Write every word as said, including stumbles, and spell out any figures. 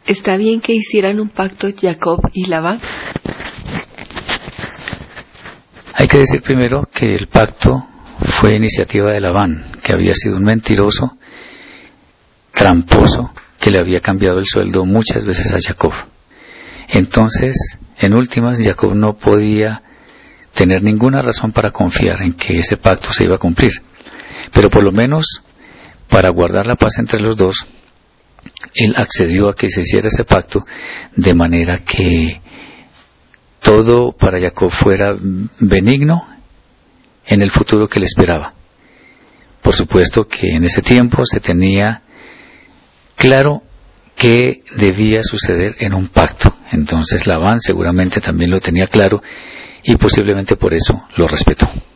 ¿Está bien que hicieran un pacto Jacob y Labán? Hay que decir primero que el pacto fue iniciativa de Labán, que había sido un mentiroso, tramposo, que le había cambiado el sueldo muchas veces a Jacob. Entonces, en últimas, Jacob no podía tener ninguna razón para confiar en que ese pacto se iba a cumplir. Pero por lo menos, para guardar la paz entre los dos, él accedió a que se hiciera ese pacto de manera que todo para Jacob fuera benigno en el futuro que le esperaba. Por supuesto que en ese tiempo se tenía claro qué debía suceder en un pacto. Entonces Labán seguramente también lo tenía claro y posiblemente por eso lo respetó.